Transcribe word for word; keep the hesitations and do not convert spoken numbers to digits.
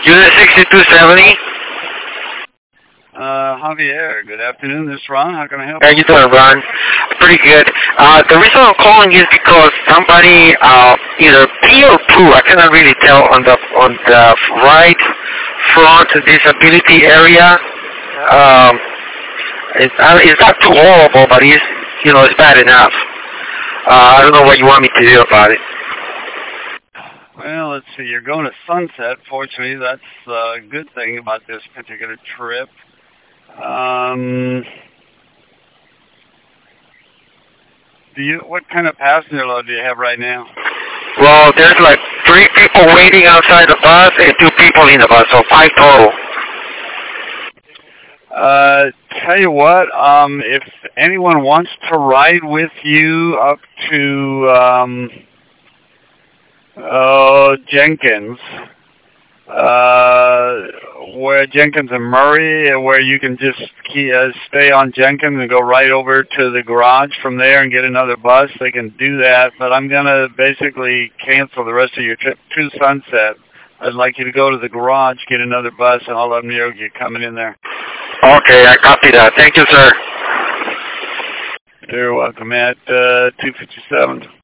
Unit sixty-two seventy. Uh, Javier, good afternoon. This is Ron. How can I help How you? you doing, Ron? Pretty good. Uh, the reason I'm calling is because somebody, uh, either pee or poo, I cannot really tell, on the on the right front disability area. Um, it's uh, it's not too horrible, but it's you know it's bad enough. Uh, I don't know what you want me to do about it. Well, let's see. You're going to Sunset. Fortunately, that's a good thing about this particular trip. Um, do you? What kind of passenger load do you have right now? Well, there's like three people waiting outside the bus and two people in the bus, so five total. Uh, tell you what, um, if anyone wants to ride with you up to um, oh, Jenkins, uh, where Jenkins and Murray, where you can just key, uh, stay on Jenkins and go right over to the garage from there and get another bus, they can do that. But I'm going to basically cancel the rest of your trip to Sunset. I'd like you to go to the garage, get another bus, and I'll let them know you're coming in there. Okay, I copy that. Thank you, sir. You're welcome at uh, two fifty-seven.